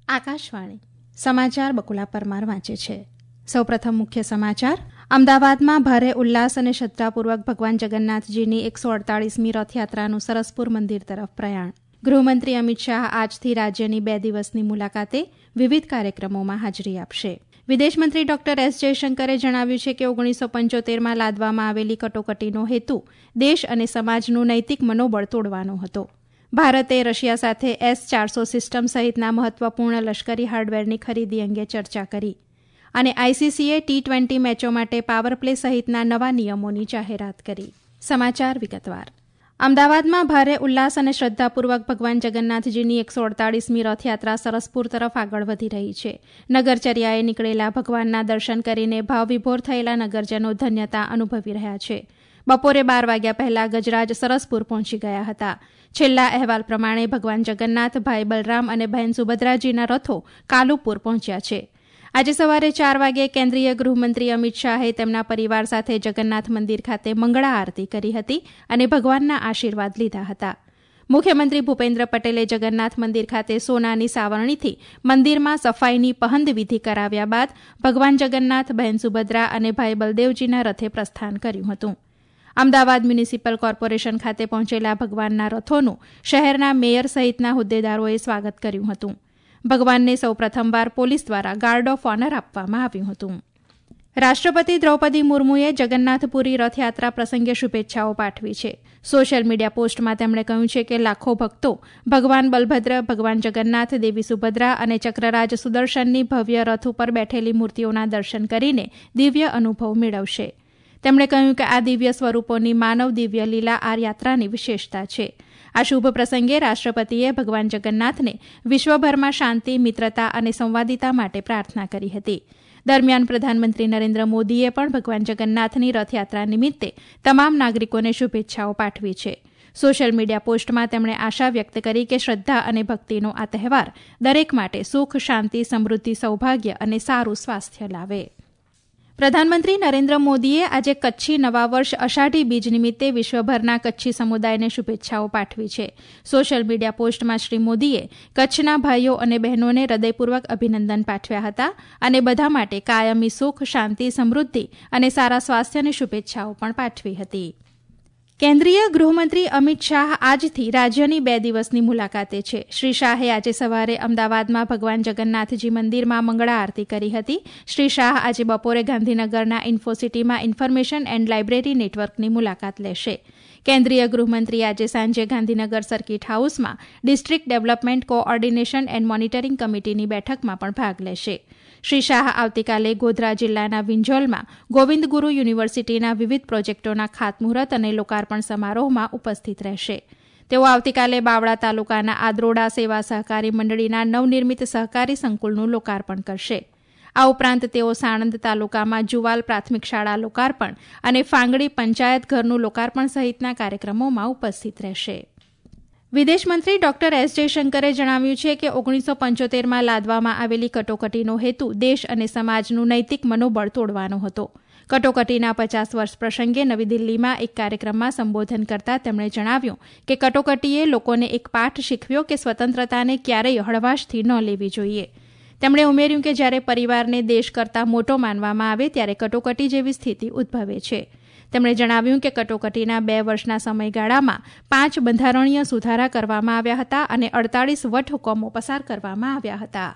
આકાશવાણી સમાચાર બકુલા પરમાર વાંચે છે. સૌપ્રથમ મુખ્ય સમાચાર. અમદાવાદમાં ભારે ઉલ્લાસ અને શ્રદ્ધાપૂર્વક ભગવાન જગન્નાથજીની 148મી રથયાત્રાનું સરસપુર મંદિર તરફ પ્રયાણ. ગૃહમંત્રી અમિત શાહ આજથી રાજ્યની 2 દિવસની મુલાકાતે વિવિધ કાર્યક્રમોમાં હાજરી આપશે. વિદેશમંત્રી ડોક્ટર એસ જયશંકરે જણાવ્યું છે કે 1975માં લાદવામાં આવેલી કટોકટીનો હેતુ દેશ અને સમાજનું નૈતિક મનોબળ તોડવાનો હતો. ભારતે રશિયા સાથે S-400 સિસ્ટમ સહિતના મહત્વપૂર્ણ લશ્કરી હાર્ડવેરની ખરીદી અંગે ચર્ચા કરી. અને આઈસીસીએ T20 મેચો માટે પાવર પ્લે સહિતના નવા નિયમોની જાહેરાત કરી. સમાચાર વિગતવાર. અમદાવાદમાં ભારે ઉલ્લાસ અને શ્રદ્ધાપૂર્વક ભગવાન જગન્નાથજીની 148મી રથયાત્રા સરસપુર તરફ આગળ વધી રહી છે. નગરચર્યાએ નીકળેલા ભગવાનના દર્શન કરીને ભાવવિભોર થયેલા નગરજનો ધન્યતા અનુભવી રહ્યા છે. બપોરે 12 વાગ્યા પહેલા ગજરાજ સરસપુર પહોંચી ગયા હતા. છેલ્લા અહેવાલ પ્રમાણે ભગવાન જગન્નાથ, ભાઈ બલરામ અને બહેન સુભદ્રાજીના રથો કાલુપુર પહોંચ્યા છે. આજે સવારે 4 વાગે કેન્દ્રીય ગૃહમંત્રી અમિત શાહે તેમના પરિવાર સાથે જગન્નાથ મંદિર ખાતે મંગળા આરતી કરી હતી અને ભગવાનના આશીર્વાદ લીધા હતા. મુખ્યમંત્રી ભૂપેન્દ્ર પટેલે જગન્નાથ મંદિર ખાતે સોનાની સાવરણીથી મંદિરમાં સફાઈની પહંદ વિધિ કરાવ્યા બાદ ભગવાન જગન્નાથ, બહેન સુભદ્રા અને ભાઈ બલદેવજીના રથે પ્રસ્થાન કર્યું હતું. અમદાવાદ મ્યુનિસિપલ કોર્પોરેશન ખાતે પહોંચેલા ભગવાનના રથોનું શહેરના મેયર સહિતના હોદ્દેદારોએ સ્વાગત કર્યું હતું. ભગવાનને સૌ પ્રથમવાર પોલીસ દ્વારા ગાર્ડ ઓફ ઓનર આપવામાં આવ્યું હતું. રાષ્ટ્રપતિ દ્રૌપદી મુર્મુએ જગન્નાથપુરી રથયાત્રા પ્રસંગે શુભેચ્છાઓ પાઠવી છે. સોશિયલ મીડિયા પોસ્ટમાં તેમણે કહ્યું છે કે લાખો ભક્તો ભગવાન બલભદ્ર, ભગવાન જગન્નાથ, દેવી સુભદ્રા અને ચક્રરાજ સુદર્શનની ભવ્ય રથ ઉપર બેઠેલી મૂર્તિઓના દર્શન કરીને દિવ્ય અનુભવ મેળવશે. તેમણે કહ્યું કે આ દિવ્ય સ્વરૂપોની માનવ દિવ્ય લીલા આ યાત્રાની વિશેષતા છે. આ શુભ પ્રસંગે રાષ્ટ્રપતિએ ભગવાન જગન્નાથને વિશ્વભરમાં શાંતિ, મિત્રતા અને સંવાદિતા માટે પ્રાર્થના કરી હતી. દરમિયાન પ્રધાનમંત્રી નરેન્દ્ર મોદીએ પણ ભગવાન જગન્નાથની રથયાત્રા નિમિત્તે તમામ નાગરિકોને શુભેચ્છાઓ પાઠવી છે. સોશિયલ મીડિયા પોસ્ટમાં તેમણે આશા વ્યક્ત કરી કે શ્રદ્ધા અને ભક્તિનો આ તહેવાર દરેક માટે સુખ, શાંતિ, સમૃદ્ધિ, સૌભાગ્ય અને સારું સ્વાસ્થ્ય લાવે. પ્રધાનમંત્રી નરેન્દ્ર મોદીએ આજે કચ્છી નવા વર્ષ અષાઢી બીજ નિમિત્તે વિશ્વભરના કચ્છી સમુદાયને શુભેચ્છાઓ પાઠવી છે. સોશિયલ મીડિયા પોસ્ટમાં શ્રી મોદીએ કચ્છના ભાઈઓ અને બહેનોને હૃદયપૂર્વક અભિનંદન પાઠવ્યા હતા અને બધા માટે કાયમી સુખ, શાંતિ, સમૃદ્ધિ અને સારા સ્વાસ્થ્યની શુભેચ્છાઓ પણ પાઠવી હતી. કેન્દ્રીય ગૃહમંત્રી અમિત શાહ આજથી રાજ્યની 2 દિવસની મુલાકાતે છે. શ્રી શાહે આજે સવારે અમદાવાદમાં ભગવાન જગન્નાથજી મંદિરમાં મંગળા આરતી કરી હતી. શ્રી શાહ આજે બપોરે ગાંધીનગરના ઇન્ફોસિટીમાં ઇન્ફોર્મેશન એન્ડ લાઇબ્રેરી નેટવર્કની મુલાકાત લેશે. કેન્દ્રીય ગૃહમંત્રી આજે સાંજે ગાંધીનગર સર્કિટ હાઉસમાં district development coordination and monitoring કમિટીની બેઠકમાં પણ ભાગ લેશે. શ્રી શાહ આવતીકાલે ગોધરા જિલ્લાના વિંજોલમાં ગોવિંદ ગુરુ યુનિવર્સિટીના વિવિધ પ્રોજેક્ટોના ખાતમુહૂર્ત અને લોકાર્પણ સમારોહમાં ઉપસ્થિત રહેશે. તેઓ આવતીકાલે બાવળા તાલુકાના આદ્રોડા સેવા સહકારી મંડળીના નવનિર્મિત સહકારી સંકુલનું લોકાર્પણ કરશે. આ ઉપરાંત તેઓ સાણંદ તાલુકામાં જુવાલ પ્રાથમિક શાળા લોકાર્પણ અને ફાંગડી પંચાયત ઘરનું લોકાર્પણ સહિતના કાર્યક્રમોમાં ઉપસ્થિત રહેશે. વિદેશમંત્રી ડોક્ટર એસ જયશંકરે જણાવ્યું છે કે 1975માં લાદવામાં આવેલી કટોકટીનો હેતુ દેશ અને સમાજનું નૈતિક મનોબળ તોડવાનો હતો. કટોકટીના 50 વર્ષ પ્રસંગે નવી દિલ્હીમાં એક કાર્યક્રમમાં સંબોધન કરતા તેમણે જણાવ્યું કે કટોકટીએ લોકોને એક પાઠ શીખવ્યો કે સ્વતંત્રતાને ક્યારેય હળવાશથી ન લેવી જોઈએ. તેમણે ઉમેર્યું કે જ્યારે પરિવારને દેશ કરતાં મોટો માનવામાં આવે ત્યારે કટોકટી જેવી સ્થિતિ ઉદ્ભવે છે. તેમણે જણાવ્યું કે કટોકટીના 2 વર્ષના સમયગાળામાં 5 બંધારણીય સુધારા કરવામાં આવ્યા હતા અને 48 વટહુકમો પસાર કરવામાં આવ્યા હતા.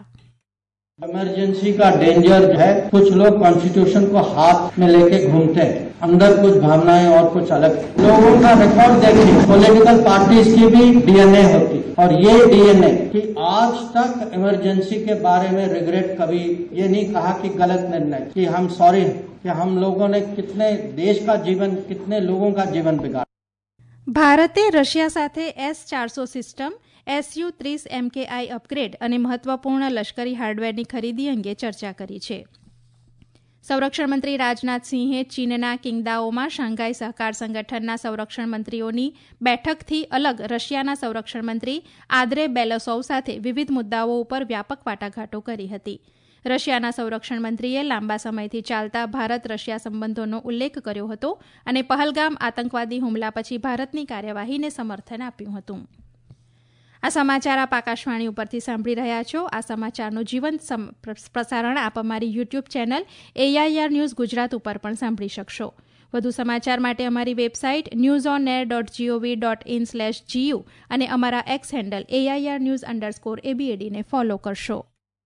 इमरजेंसी का डेंजर है. कुछ लोग कॉन्स्टिट्यूशन को हाथ में लेके घूमते हैं. अंदर कुछ भावनाएं और कुछ अलग. लोगों का रिकॉर्ड देखिए. पॉलिटिकल पार्टीज की भी डीएनए होती और ये डीएनए कि आज तक इमरजेंसी के बारे में रिग्रेट कभी ये नहीं कहा कि गलत निर्णय कि हम सॉरी कि हम लोगों ने कितने देश का जीवन, कितने लोगों का जीवन बिगाड़ा. ભારતે રશિયા સાથે S-400 system, Su-30 MKI upgrade અને મહત્વપૂર્ણ લશ્કરી હાર્ડવેરની ખરીદી અંગે ચર્ચા કરી છે. સંરક્ષણ મંત્રી રાજનાથસિંહે ચીનના કિંગદાઓમાં શાંઘાઈ સહકાર સંગઠનના સંરક્ષણ મંત્રીઓની બેઠકથી અલગ રશિયાના સંરક્ષણ મંત્રી આદ્રે બેલસોવ સાથે વિવિધ મુદ્દાઓ ઉપર વ્યાપક વાટાઘાટો કરી હતી. રશિયાના સંરક્ષણ મંત્રીએ લાંબા સમયથી ચાલતા ભારત રશિયા સંબંધોનો ઉલ્લેખ કર્યો હતો અને પહલગામ આતંકવાદી હુમલા પછી ભારતની કાર્યવાહીને સમર્થન આપ્યું હતું. આ સમાચાર આપ આકાશવાણી ઉપરથી સાંભળી રહ્યા છો. આ સમાચારનું જીવંત પ્રસારણ આપ અમારી YouTube channel AIR news Gujarat ઉપર પણ સાંભળી શકશો. વધુ સમાચાર માટે અમારી વેબસાઇટ newsonair.gov.in/gu અને અમારા એક્સ હેન્ડલ AIR_news_ABAD ને ફોલો કરશો.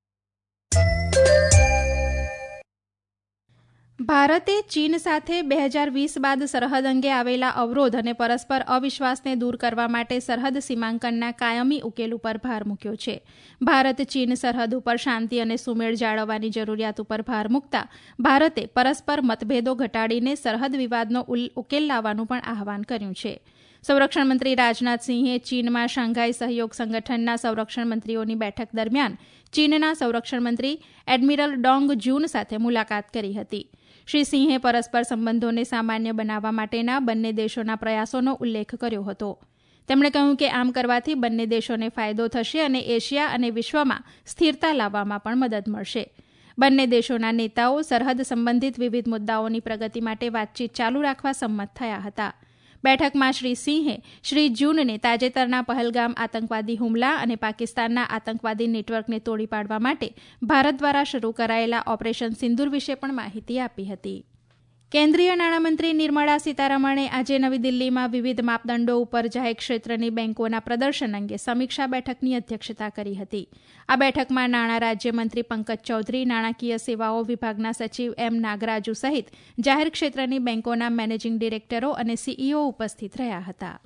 ભારતે ચીન સાથે 2020 બાદ સરહદ અંગે આવેલા અવરોધ અને પરસ્પર અવિશ્વાસને દૂર કરવા માટે સરહદ સીમાંકનના કાયમી ઉકેલ ઉપર ભાર મૂક્યો છે. ભારત ચીન સરહદ ઉપર શાંતિ અને સુમેળ જાળવવાની જરૂરિયાત ઉપર ભાર મૂકતા ભારતે પરસ્પર મતભેદો ઘટાડીને સરહદ વિવાદનો ઉકેલ લાવવાનું પણ આહવાન કર્યું છે. સંરક્ષણ મંત્રી રાજનાથસિંહે ચીનમાં શાંઘાઈ સહયોગ સંગઠનના સંરક્ષણ મંત્રીઓની બેઠક દરમિયાન ચીનના સંરક્ષણ મંત્રી એડમિરલ ડોંગ જૂન સાથે મુલાકાત કરી હતી. શ્રી સિંહે પરસ્પર સંબંધોને સામાન્ય બનાવવા માટેના બંને દેશોના પ્રયાસોનો ઉલ્લેખ કર્યો હતો. તેમણે કહ્યું કે આમ કરવાથી બંને દેશોને ફાયદો થશે અને એશિયા અને વિશ્વમાં સ્થિરતા લાવવામાં પણ મદદ મળશે. બંને દેશોના નેતાઓ સરહદ સંબંધિત વિવિધ મુદ્દાઓની પ્રગતિ માટે વાતચીત ચાલુ રાખવા સંમત થયા હતા. બેઠકમાં શ્રી સિંહે શ્રી જૂનને તાજેતરના પહલગામ આતંકવાદી હુમલા અને પાકિસ્તાનના આતંકવાદી નેટવર્કને તોડી પાડવા માટે ભારત દ્વારા શરૂ કરાયેલા ઓપરેશન સિંદૂર વિશે પણ માહિતી આપી હતી. કેન્દ્રીય નાણામંત્રી નિર્મળા સીતારમણે આજે નવી દિલ્હીમાં વિવિધ માપદંડો ઉપર જાહેર ક્ષેત્રની બેન્કોના પ્રદર્શન અંગે સમીક્ષા બેઠકની અધ્યક્ષતા કરી હતી. આ બેઠકમાં નાણાં રાજ્યમંત્રી પંકજ ચૌધરી, નાણાકીય સેવાઓ વિભાગના સચિવ M. નાગરાજુ સહિત જાહેર ક્ષેત્રની બેન્કોના મેનેજિંગ ડિરેક્ટરો અને CEO ઉપસ્થિત રહ્યા હતા.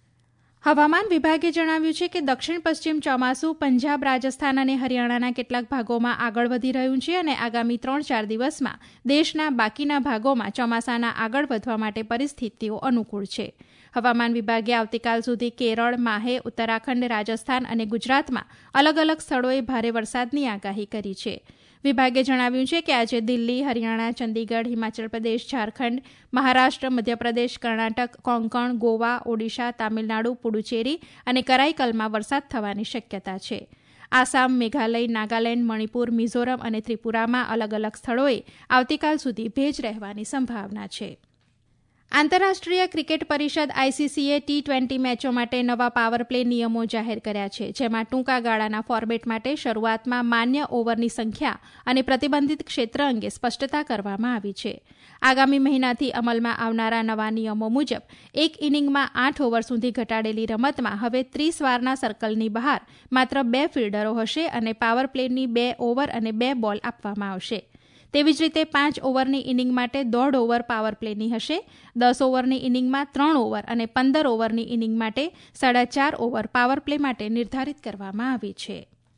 હવામાન વિભાગે જણાવ્યું છે કે દક્ષિણ પશ્ચિમ ચોમાસું પંજાબ, રાજસ્થાન અને હરિયાણાના કેટલાક ભાગોમાં આગળ વધી રહ્યું છે અને આગામી 3-4 દિવસમાં દેશના બાકીના ભાગોમાં ચોમાસાના આગળ વધવા માટે પરિસ્થિતિઓ અનુકૂળ છે. હવામાન વિભાગે આવતીકાલ સુધી કેરળ, માહે, ઉત્તરાખંડ, રાજસ્થાન અને ગુજરાતમાં અલગ અલગ સ્થળોએ ભારે વરસાદની આગાહી કરી છે. વિભાગે જણાવ્યું છે કે આજે દિલ્હી, હરિયાણા, ચંદીગઢ, હિમાચલ પ્રદેશ, ઝારખંડ, મહારાષ્ટ્ર, મધ્યપ્રદેશ, કર્ણાટક, કોંકણ, ગોવા, ઓડિશા, તામિલનાડુ, પુડુચેરી અને કરાઈકલમાં વરસાદ થવાની શક્યતા છે. આસામ, મેઘાલય, નાગાલેન્ડ, મણિપુર, મિઝોરમ અને ત્રિપુરામાં અલગ અલગ સ્થળોએ આવતીકાલ સુધી ભેજ રહેવાની સંભાવના છે. આંતરરાષ્ટ્રીય ક્રિકેટ પરિષદ ICCએ T20 મેચો માટે નવા પાવર પ્લે નિયમો જાહેર કર્યા છે, જેમાં ટૂંકા ગાળાના ફોર્મેટ માટે શરૂઆતમાં માન્ય ઓવરની સંખ્યા અને પ્રતિબંધિત ક્ષેત્ર અંગે સ્પષ્ટતા કરવામાં આવી છે. આગામી મહિનાથી અમલમાં આવનારા નવા નિયમો મુજબ એક ઇનિંગમાં 8 ઓવર સુધી ઘટાડેલી રમતમાં હવે 30 વારના સર્કલની બહાર માત્ર 2 ફિલ્ડરો હશે અને પાવર પ્લેની 2 ઓવર અને 2 બોલ આપવામાં આવશે. તેવી જ રીતે 5 ઓવરની ઇનિંગ માટે 1.5 ઓવર પાવર પ્લેની હશે. 10 ઓવરની ઇનિંગમાં 3 ઓવર અને 15 ઓવરની ઇનિંગ માટે 4.5 ઓવર પાવર પ્લે માટે નિર્ધારિત કરવામાં આવી છે.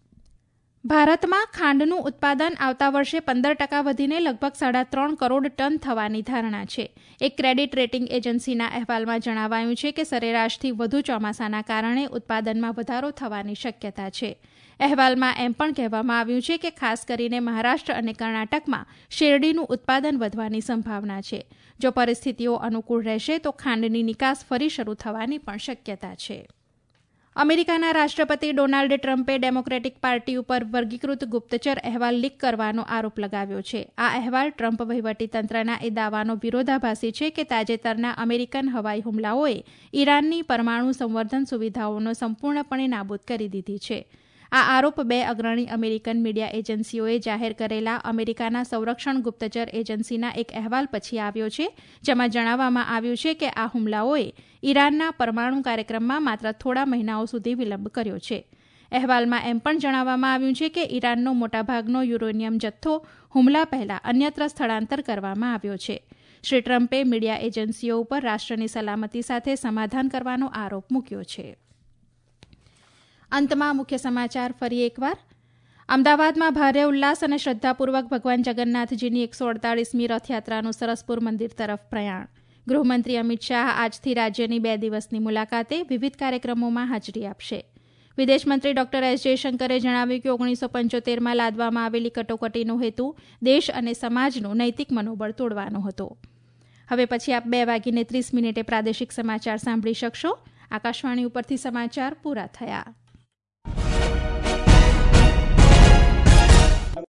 ભારતમાં ખાંડનું ઉત્પાદન આવતા વર્ષે 15% વધીને લગભગ 3.5 કરોડ ટન થવાની ધારણા છે. એક ક્રેડિટ રેટિંગ એજન્સીના અહેવાલમાં જણાવાયું છે કે સરેરાશથી વધુ ચોમાસાના કારણે ઉત્પાદનમાં વધારો થવાની શક્યતા છે. અહેવાલમાં એમ પણ કહેવામાં આવ્યું છે કે ખાસ કરીને મહારાષ્ટ્ર અને કર્ણાટકમાં શેરડીનું ઉત્પાદન વધવાની સંભાવના છે. જો પરિસ્થિતિઓ અનુકૂળ રહેશે તો ખાંડની નિકાસ ફરી શરૂ થવાની પણ શક્યતા છે. અમેરિકાના રાષ્ટ્રપતિ ડોનાલ્ડ ટ્રમ્પે ડેમોક્રેટિક પાર્ટી ઉપર વર્ગીકૃત ગુપ્તચર અહેવાલ લીક કરવાનો આરોપ લગાવ્યો છે. આ અહેવાલ ટ્રમ્પ વહીવટીતંત્રના એ દાવાનો વિરોધાભાસી છે કે તાજેતરના અમેરિકન હવાઈ હુમલાઓએ ઈરાનની પરમાણુ સંવર્ધન સુવિધાઓનો સંપૂર્ણપણે નાબૂદ કરી દીધી છે. આ આરોપ 2 અગ્રણી અમેરિકન મીડિયા એજન્સીઓએ જાહેર કરેલા અમેરિકાના સંરક્ષણ ગુપ્તચર એજન્સીના એક અહેવાલ પછી આવ્યો છે, જેમાં જણાવવામાં આવ્યું છે કે આ હુમલાઓએ ઈરાનના પરમાણુ કાર્યક્રમમાં માત્ર થોડા મહિનાઓ સુધી વિલંબ કર્યો છે. અહેવાલમાં એમ પણ જણાવવામાં આવ્યું છે કે ઈરાનનો મોટાભાગનો યુરેનિયમ જથ્થો હુમલા પહેલા અન્યત્ર સ્થળાંતર કરવામાં આવ્યો છે. શ્રી ટ્રમ્પે મીડિયા એજન્સીઓ ઉપર રાષ્ટ્રની સલામતી સાથે સમાધાન કરવાનો આરોપ મૂક્યો છે. અંતમાં મુખ્ય સમાચાર ફરી એકવાર. અમદાવાદમાં ભારે ઉલ્લાસ અને શ્રદ્ધાપૂર્વક ભગવાન જગન્નાથજીની 148મી રથયાત્રાનું સરસપુર મંદિર તરફ પ્રયાણ. ગૃહમંત્રી અમિત શાહ આજથી રાજ્યની 2 દિવસની મુલાકાતે વિવિધ કાર્યક્રમોમાં હાજરી આપશે. વિદેશમંત્રી ડોક્ટર S. જયશંકરે જણાવ્યું કે 1975માં લાદવામાં આવેલી કટોકટીનો હેતુ દેશ અને સમાજનું નૈતિક મનોબળ તોડવાનો હતો. હવે પછી આપ 2:30 પ્રાદેશિક સમાચાર સાંભળી શકશો. આકાશવાણી ઉપરથી સમાચાર પૂરા થયા.